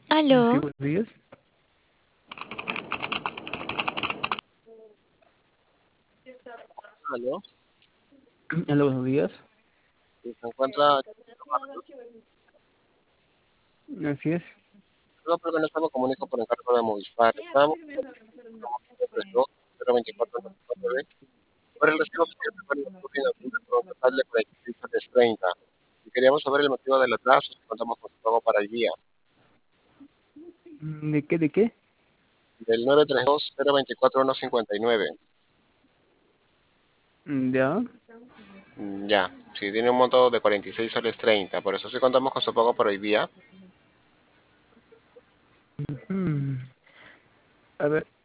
Sí, Aló, buenos días. Aló, Hola, buenos días. si se encuentra, Así es. no, pero no estamos comunico por encargo de Movistar. Estábamos ofreciendo 024 por el recibo que se recuerda su financiero por un total de 46,30. Y queríamos saber el motivo del atraso, si contamos con su pago para el día. ¿De qué? ¿De qué? Del 932-024-159. Ya. Ya, si tiene un monto de 46 soles 30, por eso sí contamos con su pago por hoy día. Mm, A ver.